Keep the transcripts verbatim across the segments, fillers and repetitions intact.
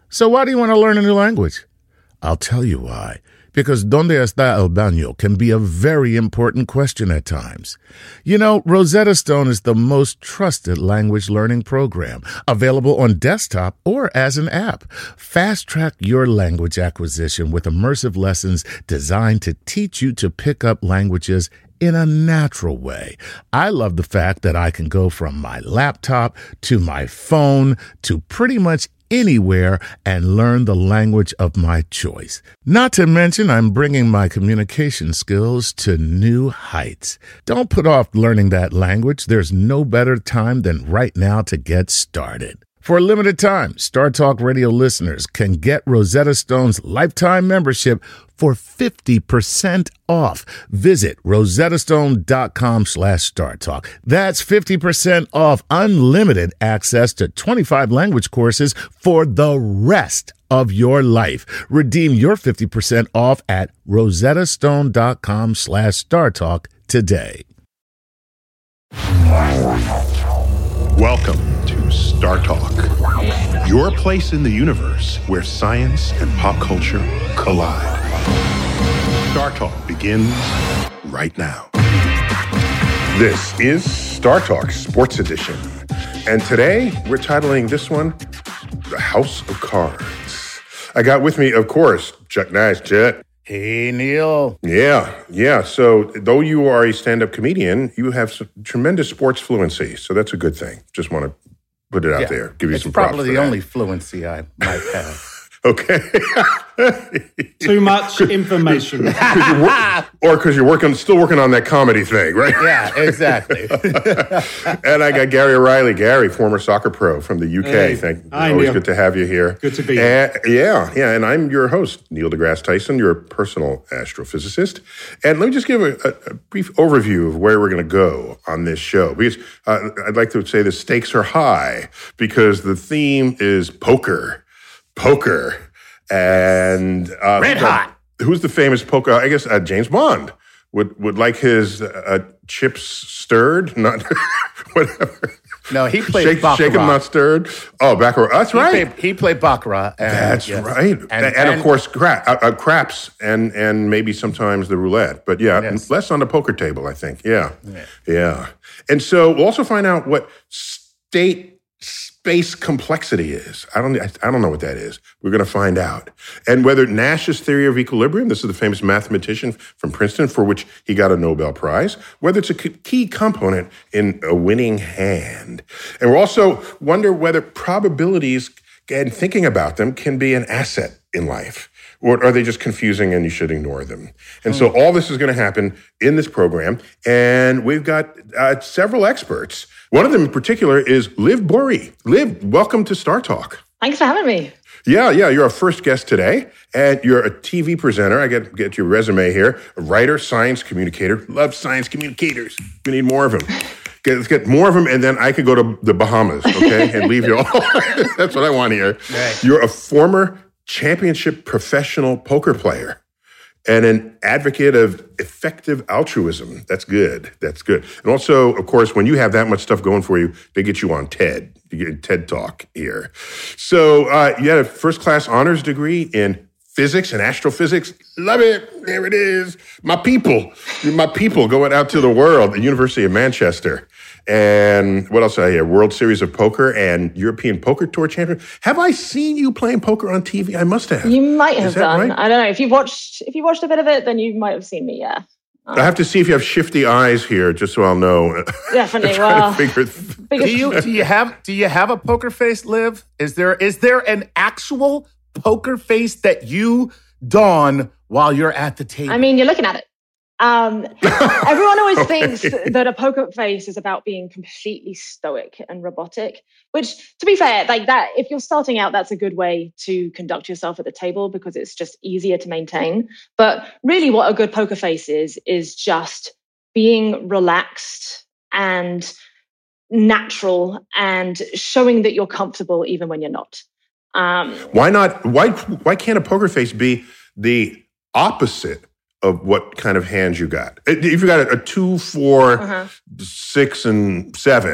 So why do you want to learn a new language? I'll tell you why. Because ¿Dónde está el baño? Can be a very important question at times. You know, Rosetta Stone is the most trusted language learning program, available on desktop or as an app. Fast-track your language acquisition with immersive lessons designed to teach you to pick up languages in a natural way. I love the fact that I can go from my laptop to my phone to pretty much anywhere and learn the language of my choice. Not to mention, I'm bringing my communication skills to new heights. Don't put off learning that language. There's no better time than right now to get started. For a limited time, Star Talk Radio listeners can get Rosetta Stone's lifetime membership for fifty percent off. Visit rosettastone.com slash StarTalk. That's fifty percent off unlimited access to twenty-five language courses for the rest of your life. Redeem your fifty percent off at rosettastone.com slash StarTalk today. Welcome to Star Talk, your place in the universe where science and pop culture collide. Star Talk begins right now. This is Star Talk Sports Edition, and today we're titling this one, The House of Cards. I got with me, of course, Chuck Nash. Chuck. Hey, Neil. Yeah, yeah. So though you are a stand-up comedian, you have some tremendous sports fluency. So that's a good thing. Just want to put it out Yeah. there. Give you It's some props probably for the that. only fluency I might have. Okay. Too much information. Cause you're wor- or because you're working, still working on that comedy thing, right? Yeah, exactly. And I got Gary O'Reilly. Gary, former soccer pro from the U K. Hey. Thank, Hi, always Neil. good to have you here. Good to be here. And, yeah, yeah. And I'm your host, Neil deGrasse Tyson, your personal astrophysicist. And let me just give a, a, a brief overview of where we're going to go on this show. Because uh, I'd like to say the stakes are high because the theme is poker. Poker. And uh, Red hot. Who's the famous poker? I guess uh, James Bond would would like his uh, chips stirred, not whatever. No, he played Shake, Baccarat. shaken, not stirred. Oh, Baccarat. That's He right. played, he played Baccarat. And, That's yes. right. And, And, and, of course, cra- uh, uh, craps and and maybe sometimes the roulette. But yeah, Yes. less on the poker table, I think. Yeah. Yeah. yeah. And so we'll also find out what state space complexity is. I don't, I, I don't know what that is. We're going to find out. And whether Nash's theory of equilibrium, this is the famous mathematician from Princeton for which he got a Nobel Prize, whether it's a key component in a winning hand. And we'll also wonder whether probabilities and thinking about them can be an asset in life. Or are they just confusing and you should ignore them? And so all this is going to happen in this program. And we've got uh, several experts. One of them in particular is Liv Bory. Liv, welcome to Star Talk. Thanks for having me. Yeah, yeah, you're our first guest today. And you're a T V presenter. I get, get your resume here. A writer, science communicator. Love science communicators. We need more of them. Get, let's get more of them, and then I could go to the Bahamas, okay, and leave you all. That's what I want here. Right. You're a former championship professional poker player and an advocate of effective altruism. That's good. That's good. And also, of course, when you have that much stuff going for you, they get you on TED. You get TED Talk here. So uh, you had a first-class honors degree in physics and astrophysics. Love it. There it is. My people. My people going out to the world, the University of Manchester. And what else I hear? World Series of Poker and European Poker Tour champion. Have I seen you playing poker on T V? I must have. You might have Is that done. right? I don't know. If you've watched if you watched a bit of it, then you might have seen me, yeah. I have to see if you have shifty eyes here, just so I'll know. Definitely. Trying Well, to figure. biggest- Do you do you have do you have a poker face, Liv? Is there is there an actual poker face that you don while you're at the table? I mean, you're looking at it. Um, everyone always thinks that a poker face is about being completely stoic and robotic, which, to be fair, like that, if you're starting out, that's a good way to conduct yourself at the table because it's just easier to maintain. But really what a good poker face is, is just being relaxed and natural and showing that you're comfortable even when you're not. Um, Why not? Why why can't a poker face be the opposite of what kind of hands you got? If you got a, a two, four, Uh-huh. six, and seven,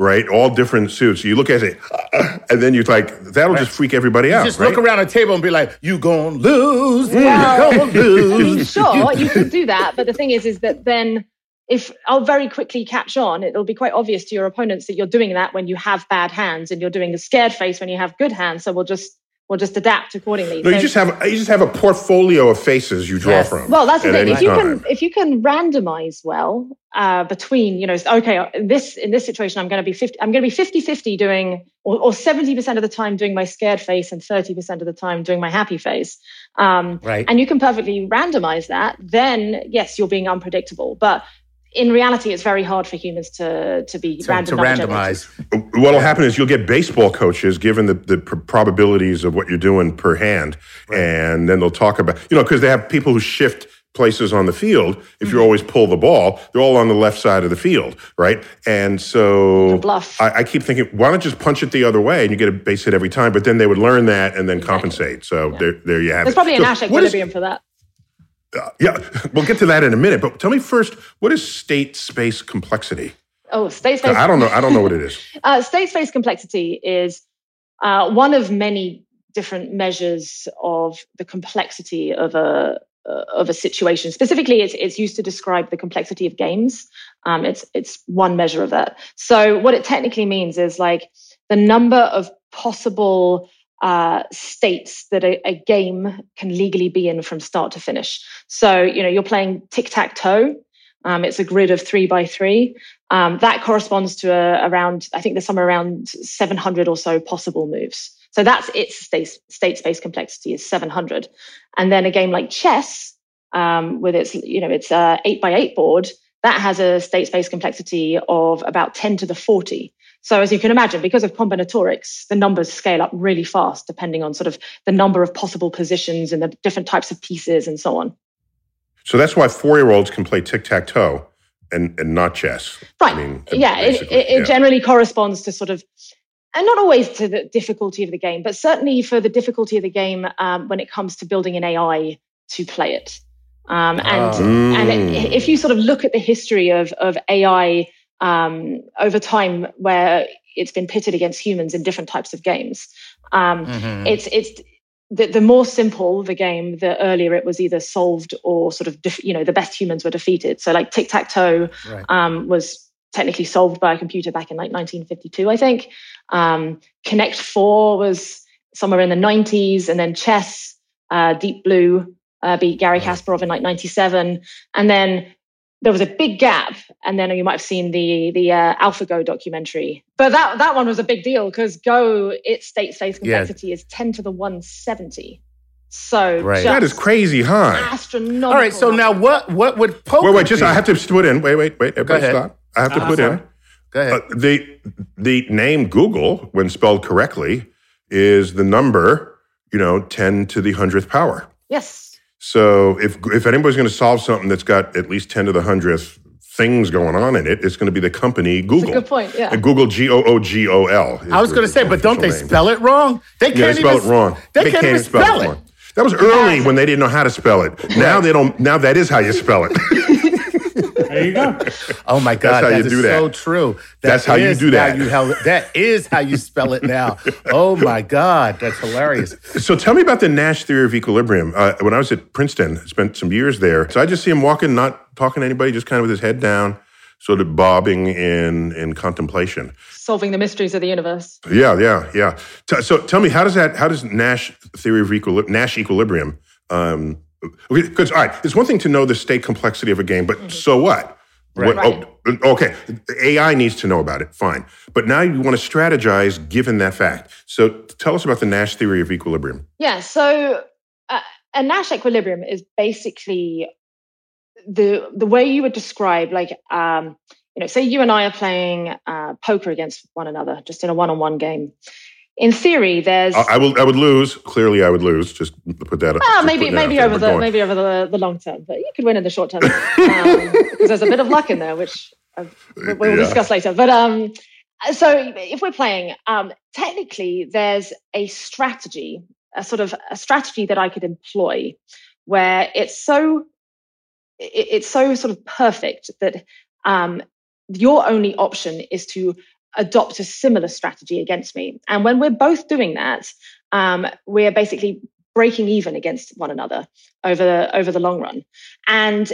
right? All different suits. You look at it, uh, and then you're like, that'll right. just freak everybody you out. Just right? look around a table and be like, "You gonna lose? Well, you gonna lose?" Sure, you can do that, but the thing is, is that then if I'll very quickly catch on, it'll be quite obvious to your opponents that you're doing that when you have bad hands, and you're doing the scared face when you have good hands. So we'll just we'll just adapt accordingly. No, so, you just have you just have a portfolio of faces you draw yes. from. Well, that's the thing. If you time. can if you can randomize well uh, between, you know, okay, in this in this situation, I'm going to be fifty. I'm going to be fifty-fifty doing, or, or seventy percent of the time doing my scared face, and thirty percent of the time doing my happy face. Um, right. And you can perfectly randomize that. Then yes, you're being unpredictable, but in reality, it's very hard for humans to to be to, random to randomize. What'll happen is you'll get baseball coaches given the, the pr- probabilities of what you're doing per hand, right. and then they'll talk about, you know, because they have people who shift places on the field. If mm-hmm. you always pull the ball, they're all on the left side of the field, right? And so bluff. I, I keep thinking, why not just punch it the other way and you get a base hit every time? But then they would learn that and then exactly. compensate. So yeah. there, there you have There's it. probably so a Nash equilibrium is, for that. Uh, yeah, we'll get to that in a minute. But tell me first, what is state space complexity? Oh, state space. I don't know. I don't know what it is. uh, state space complexity is uh, one of many different measures of the complexity of a uh, of a situation. Specifically, it's it's used to describe the complexity of games. Um, it's it's one measure of that. So what it technically means is like the number of possible Uh, states that a, a game can legally be in from start to finish. So, you know, you're playing tic-tac-toe. Um, it's a grid of three by three. Um, that corresponds to a, around, I think there's somewhere around seven hundred or so possible moves. So that's its state, state space complexity is seven hundred. And then a game like chess, um, with its, you know, its uh, eight by eight board, that has a state space complexity of about ten to the forty. So as you can imagine, because of combinatorics, the numbers scale up really fast, depending on sort of the number of possible positions and the different types of pieces and so on. So that's why four-year-olds can play tic-tac-toe and, and not chess. Right. I mean, yeah, it, it, it yeah. generally corresponds to sort of, and not always to the difficulty of the game, but certainly for the difficulty of the game um, when it comes to building an A I to play it. Um, and oh. and it, if you sort of look at the history of of A I Um, over time, where it's been pitted against humans in different types of games. Um, mm-hmm. It's it's the, the more simple the game, the earlier it was either solved or sort of def- you know the best humans were defeated. So like tic-tac-toe right. um, was technically solved by a computer back in like nineteen fifty-two, I think. Um, Connect Four was somewhere in the nineties, and then chess, uh, Deep Blue uh, beat Garry right. Kasparov in like ninety-seven, and then there was a big gap, and then you might have seen the the uh, AlphaGo documentary. But that that one was a big deal because Go, its state space complexity yeah. is ten to the one hundred seventy. So right. that is crazy high. Astronomical. All right, so now what what would poker Wait, wait, just be? I have to put in. Wait, wait, wait. Everybody stop. I have to uh, put sorry. in. Go ahead. Uh, the the name Google, when spelled correctly, is the number, you know, ten to the hundredth power. Yes. So if if anybody's going to solve something that's got at least ten to the hundredth things going on in it, it's going to be the company Google. That's a good point, yeah. And Google, G O O G O L. I was going to say, but don't they name. spell it wrong? They can't yeah, they spell even, it wrong. They, they can't, can't even spell, spell it. it. Wrong. That was early when they didn't know how to spell it. Now they don't. Now that is how you spell it. There you go. Oh my God, That's how that you is do that. so true. That that's how you do that. You, how, that is how you spell it now. Oh my God, that's hilarious. So tell me about the Nash theory of equilibrium. Uh, when I was at Princeton, I spent some years there. So I just see him walking, not talking to anybody, just kind of with his head down, sort of bobbing in in contemplation, solving the mysteries of the universe. Yeah, yeah, yeah. T- so tell me, how does that? How does Nash theory of equilib- Nash equilibrium? Um, Okay, because all right, it's one thing to know the state complexity of a game, but mm-hmm. so what? Right. what oh, okay, A I needs to know about it, fine. But now you want to strategize given that fact. So tell us about the Nash theory of equilibrium. Yeah, so uh, a Nash equilibrium is basically the the way you would describe, like, um, you know, say you and I are playing uh, poker against one another, just in a one-on-one game. In theory, there's. I, I will. I would lose. Clearly, I would lose. Just put that. Ah, maybe, maybe over the going. maybe over the, the long term, but you could win in the short term um, because there's a bit of luck in there, which I've, we'll yeah. discuss later. But um, so if we're playing, um, technically, there's a strategy, a sort of a strategy that I could employ, where it's so it, it's so sort of perfect that um, your only option is to adopt a similar strategy against me. And when we're both doing that, um, we're basically breaking even against one another over the, over the long run. And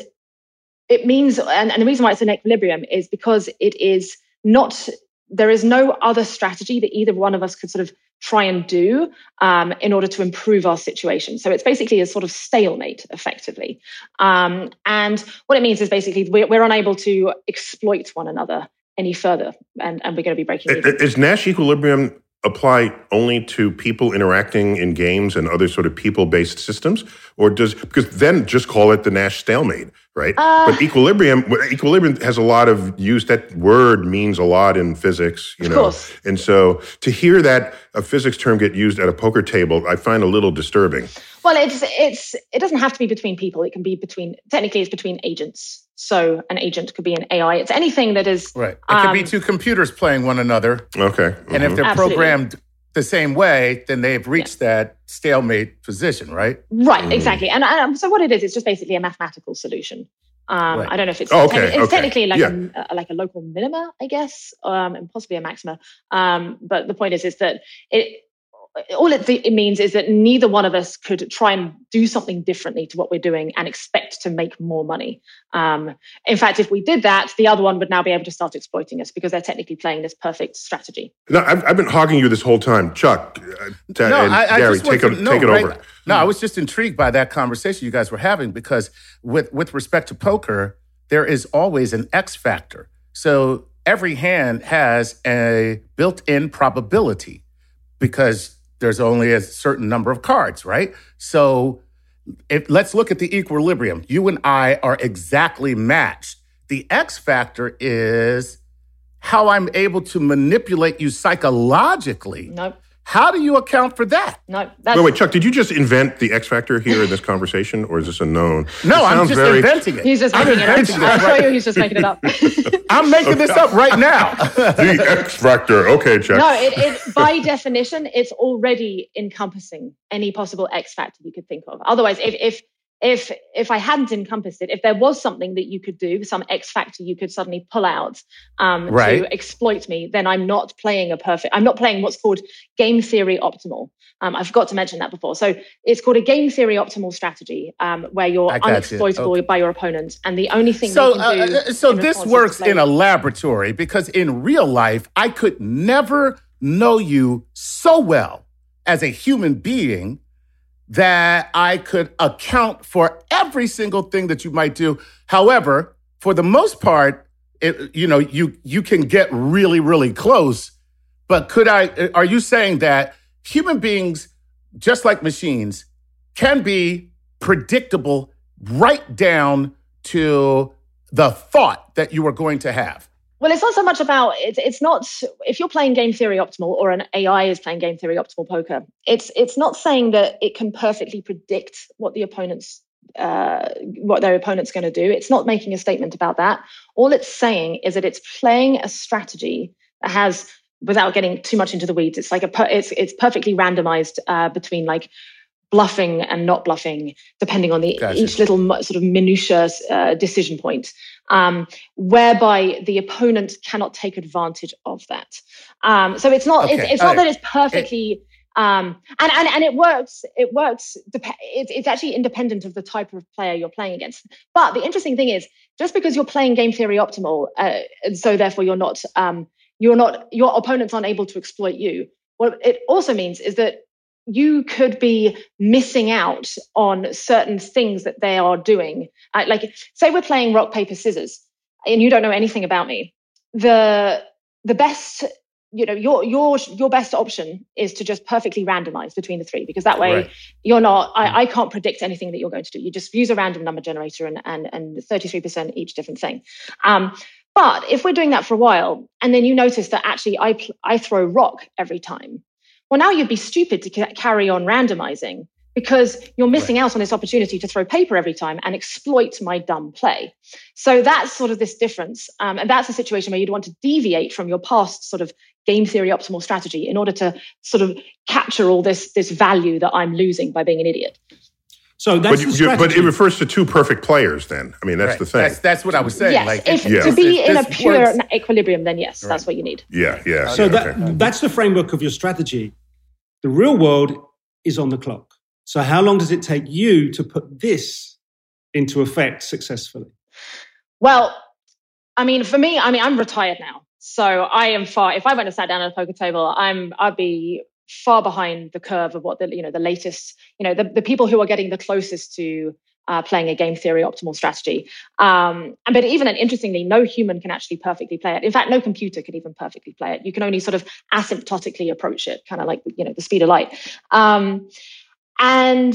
it means, and, and the reason why it's an equilibrium is because it is not, there is no other strategy that either one of us could sort of try and do um, in order to improve our situation. So it's basically a sort of stalemate, effectively. Um, and what it means is basically we're, we're unable to exploit one another any further, and, and we're going to be breaking even. Is Nash equilibrium apply only to people interacting in games and other sort of people-based systems? Or does, because then just call it the Nash stalemate, right? Uh, but equilibrium, equilibrium has a lot of use. That word means a lot in physics, you know. Of course. And so to hear that a physics term get used at a poker table, I find a little disturbing. Well, it's it's it doesn't have to be between people. It can be between, technically it's between agents. So an agent could be an A I. It's anything that is... Right. It um, could be two computers playing one another. Okay. Mm-hmm. And if they're Absolutely. programmed the same way, then they've reached yeah. that stalemate position, right? Right, mm-hmm. exactly. And, and so what it is, it's just basically a mathematical solution. Um, right. I don't know if it's... Oh, okay, It's okay. technically like, yeah. a, like a local minima, I guess, um, and possibly a maxima. Um, but the point is, is that it... all it, it means is that neither one of us could try and do something differently to what we're doing and expect to make more money. Um, in fact, if we did that, the other one would now be able to start exploiting us because they're technically playing this perfect strategy. No, I've, I've been hogging you this whole time. Chuck, uh, t- no, and I, I Gary, just take, to, it, no, take it right, over. No, I was just intrigued by that conversation you guys were having because with, with respect to poker, there is always an X factor. So every hand has a built-in probability because there's only a certain number of cards, right? So if, let's look at the equilibrium. You and I are exactly matched. The X factor is how I'm able to manipulate you psychologically. Nope. How do you account for that? No. That's, wait, wait, Chuck, did you just invent the X factor here in this conversation, or is this a known? No, I'm just very... inventing it. He's just making it up. I'll show you he's just making it up. I'm making this up right now. The X factor. Okay, Chuck. No, it, it by definition, it's already encompassing any possible X factor you could think of. Otherwise, if if if if I hadn't encompassed it, if there was something that you could do, some X factor you could suddenly pull out um, right. to exploit me, then I'm not playing a perfect. I'm not playing what's called game theory optimal. Um, I forgot to mention that before. So it's called a game theory optimal strategy, um, where you're unexploitable you. okay. by your opponent, and the only thing so you can do. Uh, so this works in a laboratory because in real life, I could never know you so well as a human being that I could account for every single thing that you might do. However, for the most part, it, you know, you you can get really, really close. But could I? Are you saying that human beings, just like machines, can be predictable right down to the thought that you are going to have? Well, it's not so much about, it's it's not, if you're playing game theory optimal or an A I is playing game theory optimal poker, it's it's not saying that it can perfectly predict what the opponent's, uh, what their opponent's going to do. It's not making a statement about that. All it's saying is that it's playing a strategy that has, without getting too much into the weeds, it's like a, it's it's perfectly randomized uh, between like bluffing and not bluffing, depending on the gotcha. each little sort of minutiae uh, decision point, um, whereby the opponent cannot take advantage of that. Um, so it's not okay. it's, it's not right. that it's perfectly it, um, and, and and it works. It works. It's, it's actually independent of the type of player you're playing against. But the interesting thing is, just because you're playing game theory optimal, uh, and so therefore you're not um, you're not your opponents aren't able to exploit you. What it also means is that you could be missing out on certain things that they are doing. Uh, like, say we're playing rock, paper, scissors, and you don't know anything about me. The the best, you know, your your your best option is to just perfectly randomize between the three, because that way right. you're not. I, I can't predict anything that you're going to do. You just use a random number generator and and and thirty-three percent each different thing. Um, but if we're doing that for a while, and then you notice that actually I I throw rock every time. Well, now you'd be stupid to ca- carry on randomizing because you're missing right. out on this opportunity to throw paper every time and exploit my dumb play. So that's sort of this difference. Um, and that's a situation where you'd want to deviate from your past sort of game theory optimal strategy in order to sort of capture all this, this value that I'm losing by being an idiot. So that's but, the you, strategy. but it refers to two perfect players then. I mean, that's Right. the thing. That's, that's what I was saying. Yes, like, if, yeah. to be this- in a this pure works. equilibrium, then yes, Right. that's what you need. yeah, yeah. So yeah, that okay. that's the framework of your strategy. The real world is on the clock. So how long does it take you to put this into effect successfully? Well, I mean, for me, I mean, I'm retired now, so I am far. If I went and sat down at a poker table, I'm I'd be far behind the curve of what the you know the latest you know the, the people who are getting the closest to uh, playing a game theory optimal strategy. Um, and but even and interestingly, no human can actually perfectly play it. In fact, no computer can even perfectly play it. You can only sort of asymptotically approach it, kind of like you know the speed of light. Um, and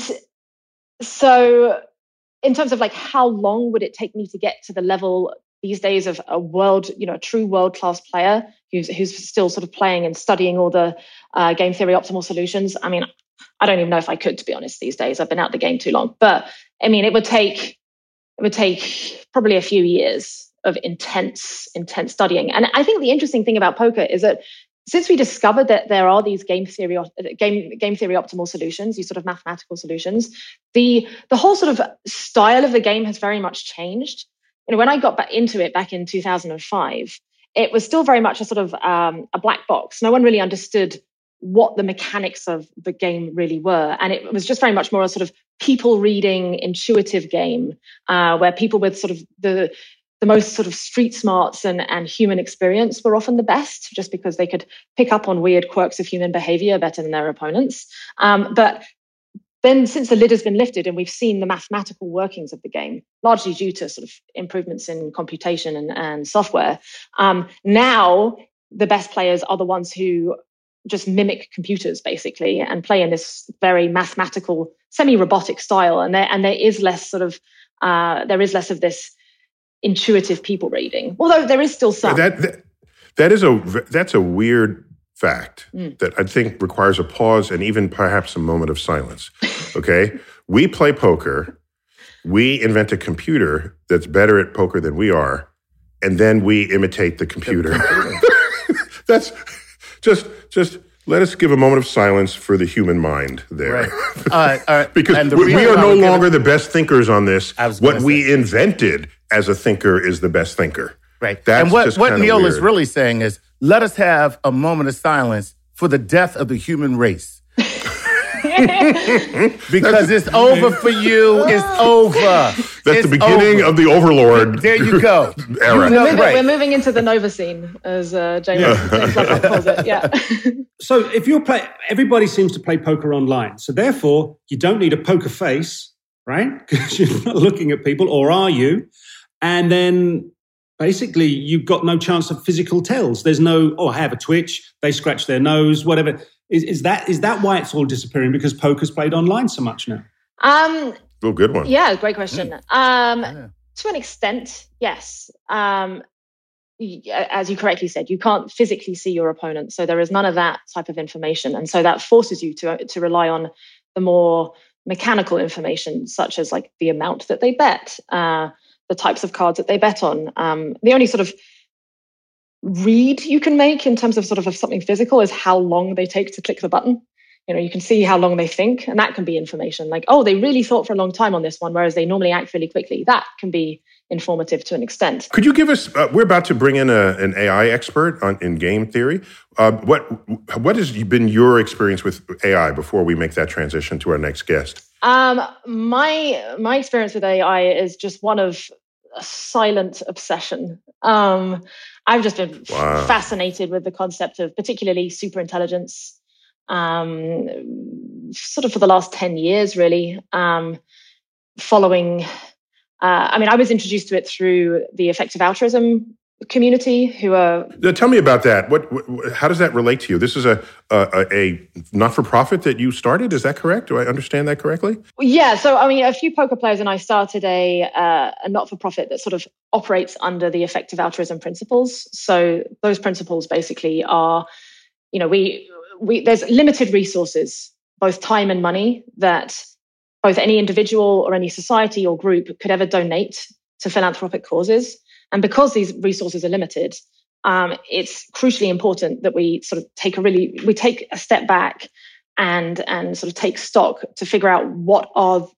so, in terms of like how long would it take me to get to the level these days of a world, you know, a true world-class player who's who's still sort of playing and studying all the uh, game theory optimal solutions? I mean, I don't even know if I could, to be honest, these days. I've been out the game too long. But I mean, it would take it would take probably a few years of intense, intense studying. And I think the interesting thing about poker is that since we discovered that there are these game theory game game theory optimal solutions, these sort of mathematical solutions, the the whole sort of style of the game has very much changed. You know, when I got back into it back in two thousand five, it was still very much a sort of um, a black box. No one really understood what the mechanics of the game really were, and it was just very much more a sort of people reading, intuitive game uh, where people with sort of the the most sort of street smarts and, and human experience were often the best, just because they could pick up on weird quirks of human behavior better than their opponents. Um, but then since the lid has been lifted and we've seen the mathematical workings of the game, largely due to sort of improvements in computation and, and software, um, now the best players are the ones who just mimic computers basically and play in this very mathematical, semi-robotic style. And there, and there is less sort of, uh, there is less of this intuitive people reading, although there is still some. That, that, that is a, that's a weird fact mm. that I think requires a pause and even perhaps a moment of silence. Okay? We play poker. We invent a computer that's better at poker than we are, and then we imitate the computer. That's just, just let us give a moment of silence for the human mind there. Right. Uh, uh, because the we, we are no longer it, the best thinkers on this. What say. we invented as a thinker is the best thinker. Right. That's and what, just what Neil weird. is really saying is, let us have a moment of silence for the death of the human race. Because it's over for you. It's over. That's it's the beginning over. of the Overlord. There you go. Era. You know, we're, moving, right. we're moving into the Nova scene, as uh, James, yeah. James Lovelock calls it. Yeah. So if you're play, everybody seems to play poker online. So therefore, you don't need a poker face, right? Because you're not looking at people, or are you? And then basically, you've got no chance of physical tells. There's no, oh, I have a twitch, they scratch their nose, whatever. Is, is that is that why it's all disappearing? Because poker's played online so much now? Um, oh, good one. Yeah, great question. Mm. Um, yeah. To an extent, yes. Um, as you correctly said, you can't physically see your opponent, so there is none of that type of information, and so that forces you to to rely on the more mechanical information, such as like the amount that they bet, uh, the types of cards that they bet on. Um, the only sort of read you can make in terms of sort of, of something physical is how long they take to click the button. You know, you can see how long they think, and that can be information. Like, oh, they really thought for a long time on this one, whereas they normally act really quickly. That can be informative to an extent. Could you give us? Uh, we're about to bring in a, an A I expert on, in game theory. Uh, what what has been your experience with A I before we make that transition to our next guest? Um, my my experience with A I is just one of a silent obsession. Um, I've just been wow. fascinated with the concept of particularly superintelligence. Um, sort of for the last ten years, really, um, following, uh, I mean, I was introduced to it through the effective altruism community who are... Now, tell me about that. What, what? How does that relate to you? This is a, a, a not-for-profit that you started, is that correct? Do I understand that correctly? Yeah, so I mean, a few poker players and I started a, uh, a not-for-profit that sort of operates under the effective altruism principles. So those principles basically are, you know, we... We, there's limited resources, both time and money, that both any individual or any society or group could ever donate to philanthropic causes. And because these resources are limited, um, it's crucially important that we sort of take a really, we take a step back and, and sort of take stock to figure out what are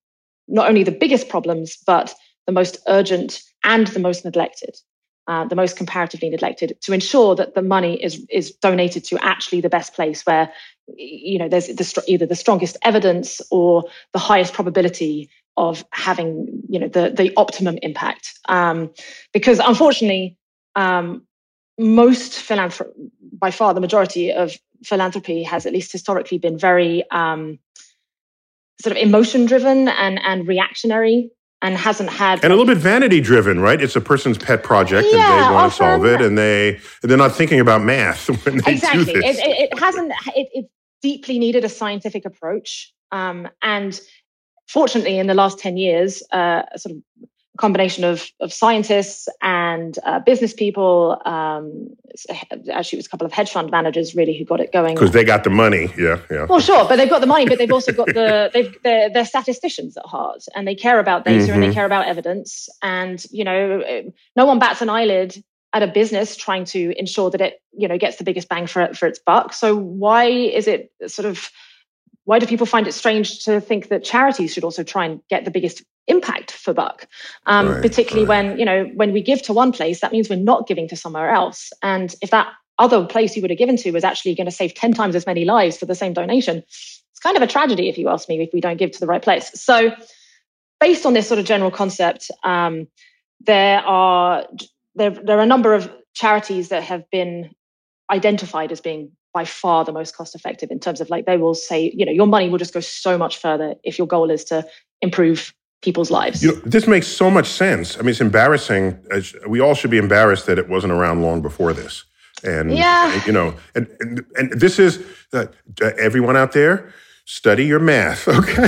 not only the biggest problems, but the most urgent and the most neglected, uh, the most comparatively neglected, to ensure that the money is is donated to actually the best place where, you know, there's the, either the strongest evidence or the highest probability of having, you know, the the optimum impact. Um, because unfortunately, um, most philanthropy, by far the majority of philanthropy, has at least historically been very um, sort of emotion driven and and reactionary, and hasn't had and a little bit vanity driven, right? It's a person's pet project, yeah, and they want to often, solve it, and they they're not thinking about math when they exactly. do this. It, it, it hasn't. It, it deeply needed a scientific approach, um, and fortunately, in the last ten years, uh, a sort of combination of of scientists and uh, business people. Um, actually, it was a couple of hedge fund managers really who got it going because they got the money. Yeah, yeah. Well, sure, but they've got the money, but they've also got the they've they're, they're statisticians at heart, and they care about data mm-hmm. and they care about evidence. And you know, no one bats an eyelid at a business trying to ensure that it you know gets the biggest bang for for its buck. So why is it sort of why do people find it strange to think that charities should also try and get the biggest impact for buck? Um, right, particularly right. when, you know, when we give to one place, that means we're not giving to somewhere else. And if that other place you would have given to was actually going to save ten times as many lives for the same donation, it's kind of a tragedy, if you ask me, if we don't give to the right place. So based on this sort of general concept, um, there are there, there are a number of charities that have been identified as being by far the most cost effective in terms of, like, they will say, you know, your money will just go so much further if your goal is to improve people's lives. You know, this makes so much sense. I mean, it's embarrassing. We all should be embarrassed that it wasn't around long before this. And, yeah. you know, and, and, and this is, uh, everyone out there, study your math, okay?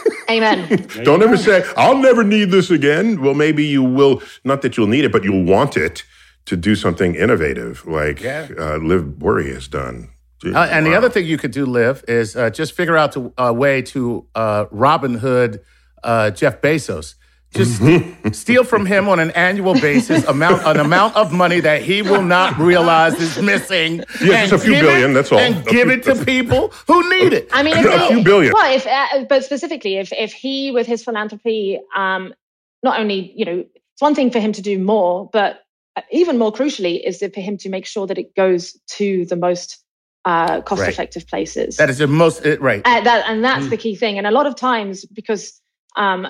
Amen. Don't ever say, I'll never need this again. Well, maybe you will, not that you'll need it, but you'll want it to do something innovative, like yeah. uh, Liv Boeree has done. Uh, and wow. the other thing you could do, Liv, is uh, just figure out a uh, way to uh, Robin Hood uh, Jeff Bezos. Just steal from him on an annual basis amount an amount of money that he will not realize is missing. Yeah, just a few billion, it, that's all. And a give few, it to people who need it. I mean, if a he, few billion. Well, if, uh, but specifically, if if he, with his philanthropy, um, not only, you know, it's one thing for him to do more, but even more crucially is for him to make sure that it goes to the most uh, cost-effective right. places. That is the most, right. Uh, that, and that's mm. the key thing. And a lot of times, because, um,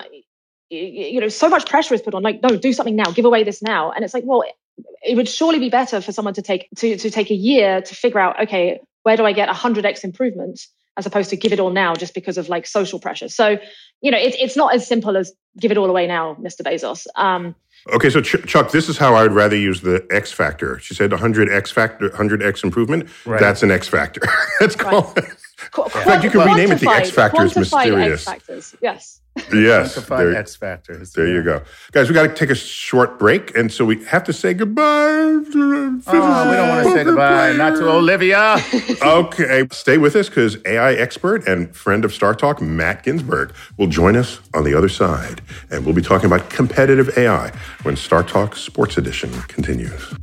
you know, so much pressure is put on, like, no, do something now, give away this now. And it's like, well, it would surely be better for someone to take to, to take a year to figure out, okay, where do I get one hundred x improvement, as opposed to give it all now just because of, like, social pressure. So, you know, it, it's not as simple as give it all away now, Mister Bezos. Um, Okay, so Ch- Chuck, this is how I would rather use the X factor. She said one hundred x factor, one hundred x improvement. Right. That's an X factor. That's called. Right. Qu- In fact, you can rename it the X factor. It's mysterious. X factors. Yes. Yes. Quantified X factors. There yeah. you go, guys. We got to take a short break, and so we have to say goodbye. To oh, we don't want to say goodbye. Not to Olivia. Okay, stay with us, because A I expert and friend of Star Talk, Matt Ginsburg, will join us on the other side, and we'll be talking about competitive A I when Star Talk Sports Edition continues.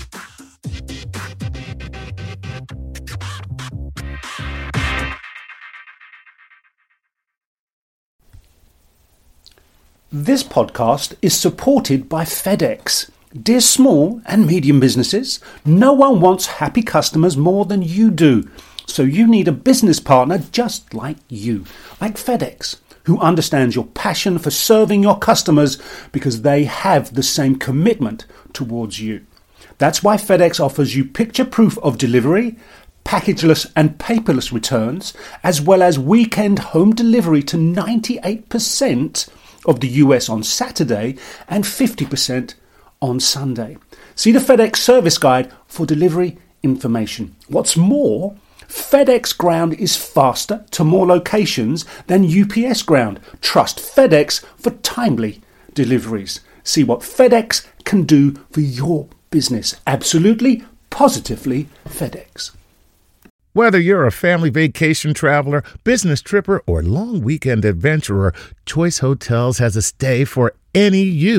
This podcast is supported by FedEx. Dear small and medium businesses, no one wants happy customers more than you do. So you need a business partner just like you, like FedEx, who understands your passion for serving your customers because they have the same commitment towards you. That's why FedEx offers you picture proof of delivery, packageless and paperless returns, as well as weekend home delivery to ninety-eight percent of the U S on Saturday and fifty percent on Sunday. See the FedEx service guide for delivery information. What's more, FedEx Ground is faster to more locations than U P S Ground. Trust FedEx for timely deliveries. See what FedEx can do for your business. Absolutely, positively FedEx. Whether you're a family vacation traveler, business tripper, or long weekend adventurer, Choice Hotels has a stay for any you.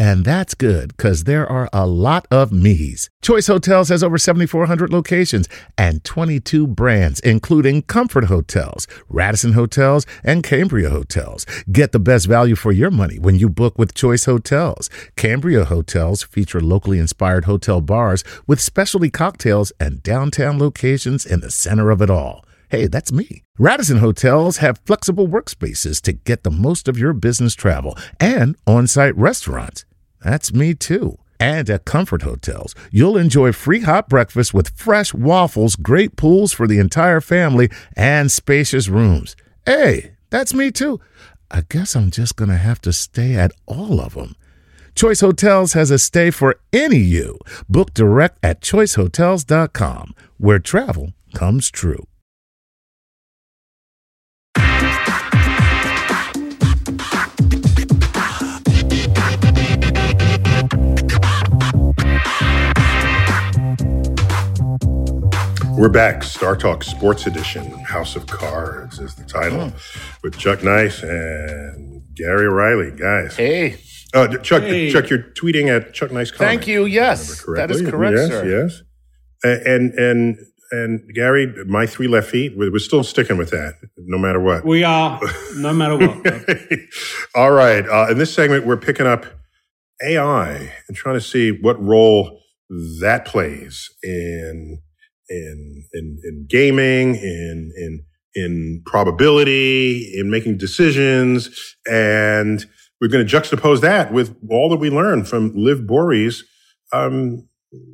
And that's good, because there are a lot of me's. Choice Hotels has over seventy-four hundred locations and twenty-two brands, including Comfort Hotels, Radisson Hotels, and Cambria Hotels. Get the best value for your money when you book with Choice Hotels. Cambria Hotels feature locally inspired hotel bars with specialty cocktails and downtown locations in the center of it all. Hey, that's me. Radisson Hotels have flexible workspaces to get the most of your business travel and on-site restaurants. That's me too. And at Comfort Hotels, you'll enjoy free hot breakfast with fresh waffles, great pools for the entire family, and spacious rooms. Hey, that's me too. I guess I'm just going to have to stay at all of them. Choice Hotels has a stay for any you. Book direct at choice hotels dot com, where travel comes true. We're back. Star Talk Sports Edition, House of Cards is the title, mm. with Chuck Nice and Gary O'Reilly. Guys. Hey. Uh, Chuck, hey. Chuck, you're tweeting at Chuck Nice Comics. Thank you. Yes, that is correct, yes, sir. Yes, and and and Gary, my three left feet. We're still sticking with that, no matter what. We are, no matter what. All right. Uh, in this segment, we're picking up A I and trying to see what role that plays in in in, in gaming, in in in probability, in making decisions, and we're going to juxtapose that with all that we learned from Liv Bory's um,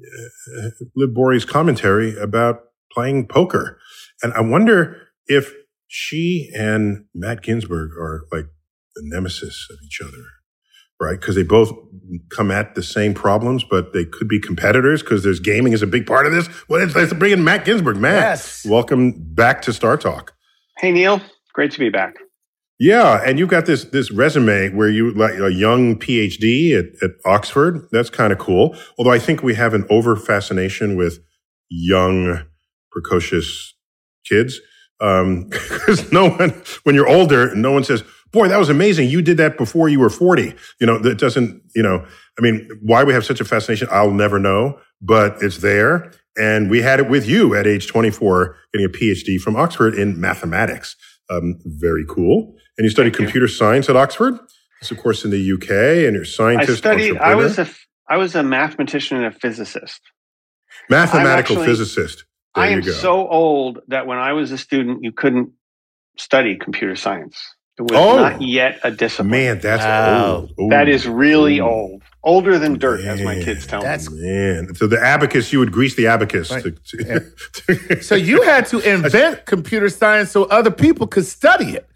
uh, Liv Bory's commentary about playing poker. And I wonder if she and Matt Ginsburg are like the nemesis of each other, right? Because they both come at the same problems, but they could be competitors because there's gaming is a big part of this. Well, let's, let's bring in Matt Ginsburg. Matt, yes. Welcome back to Star Talk. Hey, Neil. Great to be back. Yeah, and you've got this this resume where you like a young P H D at, at Oxford. That's kind of cool. Although I think we have an over fascination with young, precocious kids. Um, because no one, when you're older, no one says, "Boy, that was amazing. You did that before you were forty." You know, that doesn't. You know, I mean, why we have such a fascination, I'll never know, but it's there. And we had it with you at age twenty-four, getting a P H D from Oxford in mathematics. Um, very cool. And you studied Thank computer you. science at Oxford. It's of course in the U K, and you're a scientist. I studied. I was a. I was a mathematician and a physicist. Mathematical actually, physicist. There I am you go. so old that when I was a student, you couldn't study computer science. It was oh, not yet a discipline. Man, that's wow. old. Ooh. That is really Ooh. old. Older than dirt, man, as my kids tell that's, me. Man, so the abacus, you would grease the abacus. Right. To, to yeah. So you had to invent computer science so other people could study it.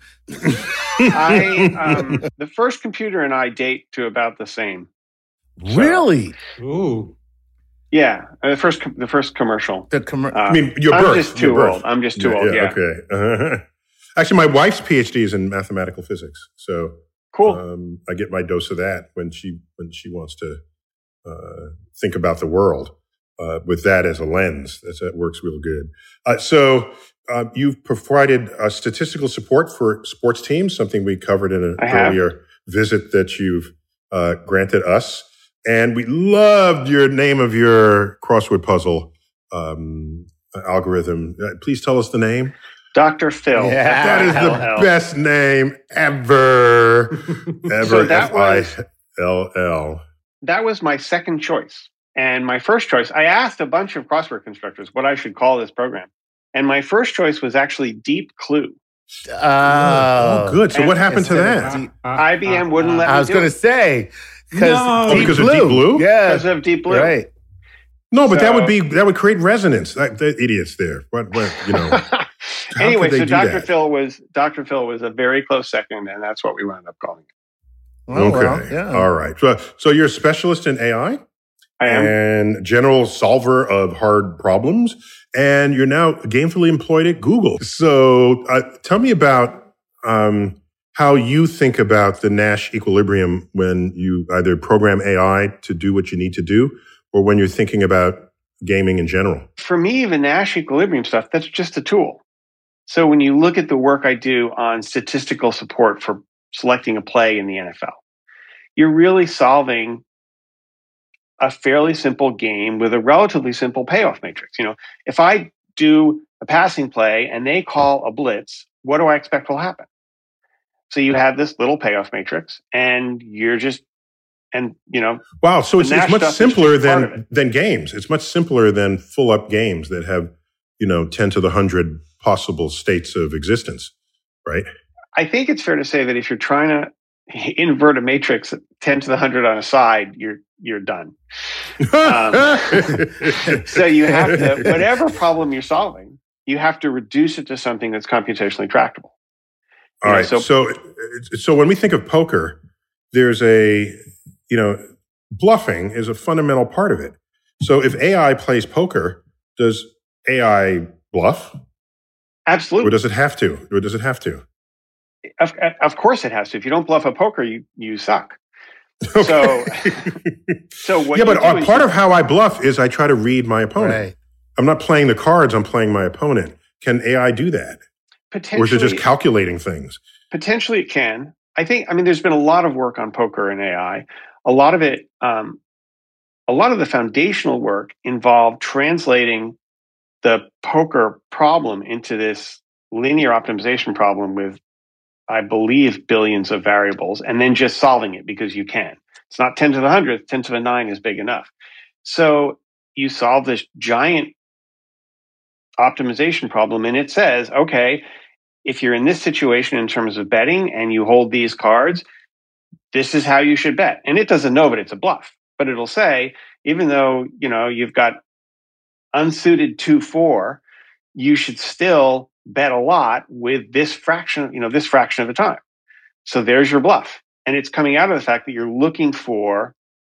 I um, the first computer and I date to about the same. So, really? Ooh. Yeah, the first the first commercial. The commercial. Uh, I mean, your I'm birth. just too birth. old. I'm just too yeah, old. Yeah. yeah. Okay. Uh-huh. Actually, my wife's P H D is in mathematical physics, so cool. Um, I get my dose of that when she when she wants to uh, think about the world uh, with that as a lens. That's, that works real good. Uh, so uh, you've provided uh, statistical support for sports teams, something we covered in an I have. earlier visit that you've uh, granted us, and we loved your name of your crossword puzzle um, algorithm. Uh, please tell us the name. Doctor Phil. Yeah. That is the L L. best name ever. Ever. So that F I was- L L. That was my second choice. And my first choice, I asked a bunch of crossword constructors what I should call this program. And my first choice was actually Deep Clue. Oh, Oh, good. So And what happened to instead that? of deep- I B M wouldn't let I me was do going it to say because No. Oh, because of Deep Blue? Yeah, because of Deep Blue. right. No, but that So- would be that would create resonance. That, that idiots there. What, what you know? How Anyway, could they so do Doctor that? Phil was Doctor Phil was a very close second, and that's what we wound up calling it. Oh, okay. well, yeah. All right. So, so you're a specialist in A I I am. and general solver of hard problems, and you're now gainfully employed at Google. So, uh, tell me about um, how you think about the Nash equilibrium when you either program A I to do what you need to do, or when you're thinking about gaming in general. For me, the Nash equilibrium stuff, that's just a tool. So when you look at the work I do on statistical support for selecting a play in the N F L, you're really solving a fairly simple game with a relatively simple payoff matrix. You know, if I do a passing play and they call a blitz, what do I expect will happen? So you have this little payoff matrix, and you're just, and you know, wow. So it's, it's much simpler than it. than games. It's much simpler than full up games that have, you know, ten to the hundred possible states of existence, right? I think it's fair to say that if you're trying to invert a matrix ten to the hundred on a side, you're you're done. Um, so you have to, whatever problem you're solving, you have to reduce it to something that's computationally tractable. All you right. Know, so, so, so when we think of poker, there's a, you know, bluffing is a fundamental part of it. So if A I plays poker, does A I bluff? Absolutely. Or does it have to? Or does it have to? Of, of course it has to. If you don't bluff a poker, you, you suck. Okay. So, so what yeah, but part you, of how I bluff is I try to read my opponent. Right. I'm not playing the cards, I'm playing my opponent. Can A I do that? Potentially. Or is it just calculating things? Potentially it can. I think, I mean, there's been a lot of work on poker and A I. A lot of it, um, a lot of the foundational work involved translating the poker problem into this linear optimization problem with, I believe, billions of variables, and then just solving it because you can. It's not ten to the hundredth, ten to the nine is big enough. So you solve this giant optimization problem, and it says, okay, if you're in this situation in terms of betting and you hold these cards, this is how you should bet. And it doesn't know, but it's a bluff. But it'll say, even though, you know, you've got unsuited two four, you should still bet a lot with this fraction, you know, this fraction of the time. So there's your bluff. And it's coming out of the fact that you're looking for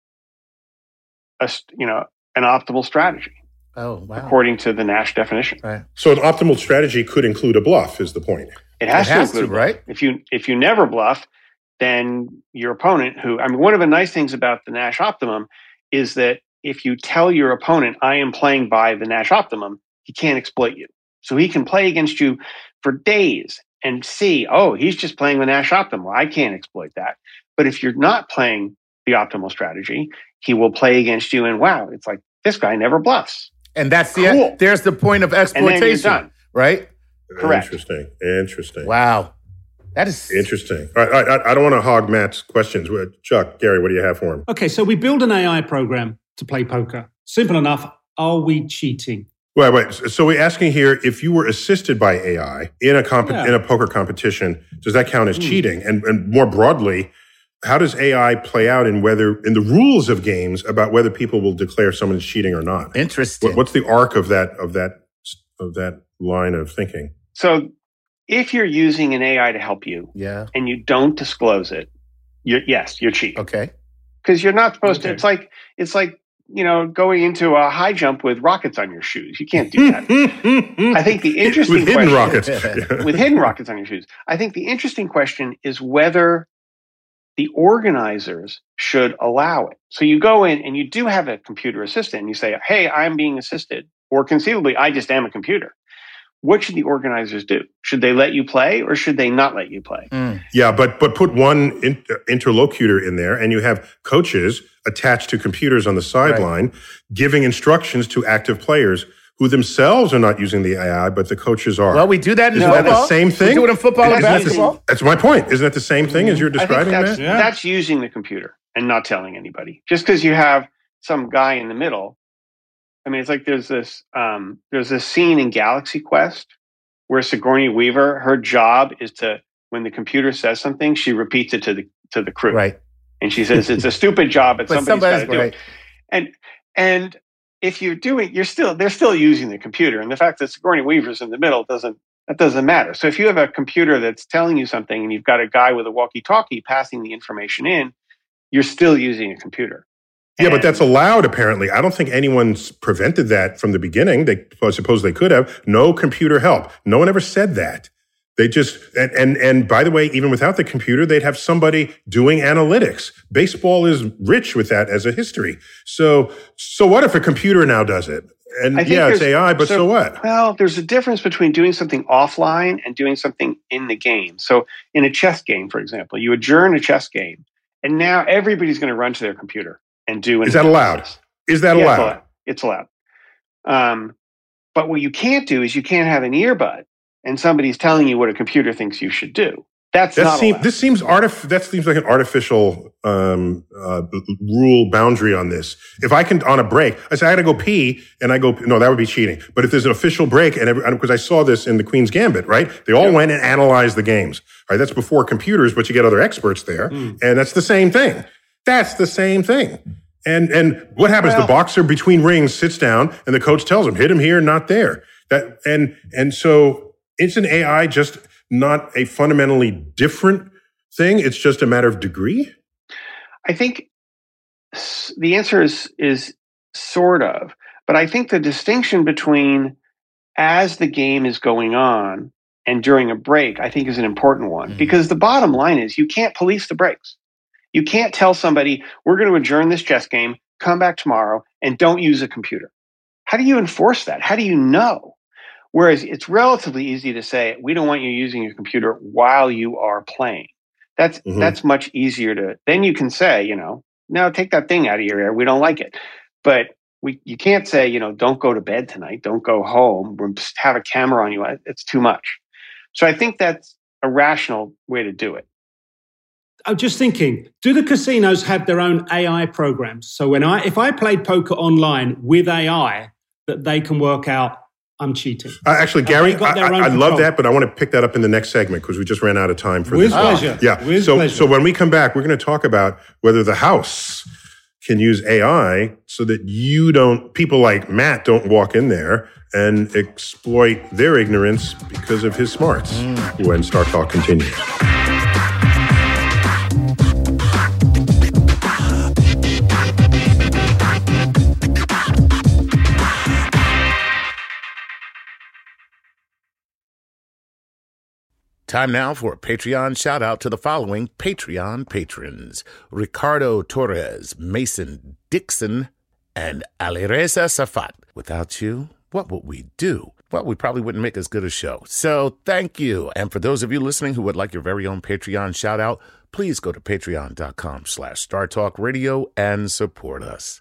a, you know, an optimal strategy. Oh, wow. According to the Nash definition. Right. So an optimal strategy could include a bluff, is the point. It has, it to has include to, right? If you if you never bluff, then your opponent, who, I mean, one of the nice things about the Nash optimum is that if you tell your opponent, I am playing by the Nash optimum, he can't exploit you. So he can play against you for days and see, oh, he's just playing the Nash optimum. I can't exploit that. But if you're not playing the optimal strategy, he will play against you and wow, it's like, this guy never bluffs. And that's the, cool. there's the point of exploitation, right? Correct. Interesting. Interesting. Wow. That is interesting. I, I, I don't want to hog Matt's questions. Chuck, Gary, what do you have for him? Okay, so we build an A I program to play poker. Simple enough. Are we cheating? Wait, wait. So we're asking here, if you were assisted by A I in a comp- yeah. in a poker competition, does that count as mm. cheating? And, and more broadly, how does A I play out in whether in the rules of games about whether people will declare someone's cheating or not? Interesting. What, what's the arc of that of that of that line of thinking? So, if you're using an A I to help you, yeah, and you don't disclose it, you're yes, you're cheating. Okay, because you're not supposed okay. to. It's like it's like you know going into a high jump with rockets on your shoes. You can't do that. I think the interesting with hidden question, rockets with hidden rockets on your shoes. I think the interesting question is whether the organizers should allow it. So you go in and you do have a computer assistant and you say, hey, I'm being assisted, or conceivably, I just am a computer. What should the organizers do? Should they let you play or should they not let you play? Mm. Yeah, but but put one in, uh, interlocutor in there and you have coaches attached to computers on the sideline right. giving instructions to active players who themselves are not using the A I, but the coaches are. Well, we do that in Isn't football. That the same thing? We do it in football and basketball. That the, that's my point. Isn't that the same thing as you're describing, I think that's, that? Yeah. that's using the computer and not telling anybody. Just because you have some guy in the middle. I mean, it's like there's this um, there's this scene in Galaxy Quest where Sigourney Weaver, her job is to, when the computer says something, she repeats it to the to the crew. Right. And she says, it's a stupid job, but, but somebody's, somebody's got to do right. it. And and if you're doing, you're still, they're still using the computer. And the fact that Sigourney Weaver's in the middle doesn't, that doesn't matter. So if you have a computer that's telling you something and you've got a guy with a walkie-talkie passing the information in, you're still using a computer. Yeah, and, but that's allowed, apparently. I don't think anyone's prevented that from the beginning. They, I suppose they could have. No computer help. No one ever said that. They just, and, and, and by the way, even without the computer, they'd have somebody doing analytics. Baseball is rich with that as a history. So, so what if a computer now does it? And yeah, it's A I, but so, so what? Well, there's a difference between doing something offline and doing something in the game. So in a chess game, for example, you adjourn a chess game And now everybody's going to run to their computer and do an Is that allowed? Is that yeah, allowed? It's allowed. It's allowed. Um, but what you can't do is you can't have an earbud and somebody's telling you what a computer thinks you should do. That's that not seem, allowed. This seems artif- That seems like an artificial um, uh, rule boundary on this. If I can, on a break, I say I got to go pee, and I go, no, that would be cheating. But if there's an official break, and because I saw this in the Queen's Gambit, right? They all yeah. went and analyzed the games. Right? That's before computers, but you get other experts there, mm. and that's the same thing. That's the same thing. And and what happens? Well, the boxer between rings sits down, and the coach tells him, "Hit him here, not there." That and and so it's an A I just not a fundamentally different thing. It's just a matter of degree. I think the answer is is sort of, but I think the distinction between as the game is going on and during a break, I think is an important one, mm-hmm. because the bottom line is you can't police the breaks. You can't tell somebody, we're going to adjourn this chess game, come back tomorrow, and don't use a computer. How do you enforce that? How do you know? Whereas it's relatively easy to say, we don't want you using your computer while you are playing. That's mm-hmm. that's much easier to, then you can say, you know, no, take that thing out of your ear. We don't like it. But we you can't say, you know, don't go to bed tonight. Don't go home. Just have a camera on you. It's too much. So I think that's a rational way to do it. I'm just thinking, do the casinos have their own A I programs? So when I, if I played poker online with A I, that they can work out I'm cheating. Uh, actually, Gary, I, I, I love that, but I want to pick that up in the next segment because we just ran out of time for With this. pleasure. Oh. Yeah. With so, pleasure. so when we come back, we're going to talk about whether the House can use A I so that you don't, people like Matt don't walk in there and exploit their ignorance because of his smarts. Mm. When Star Talk continues. Time now for a Patreon shout-out to the following Patreon patrons: Ricardo Torres, Mason Dixon, and Alireza Safat. Without you, what would we do? Well, we probably wouldn't make as good a show. So thank you. And for those of you listening who would like your very own Patreon shout-out, please go to patreon.com slash StarTalkRadio and support us.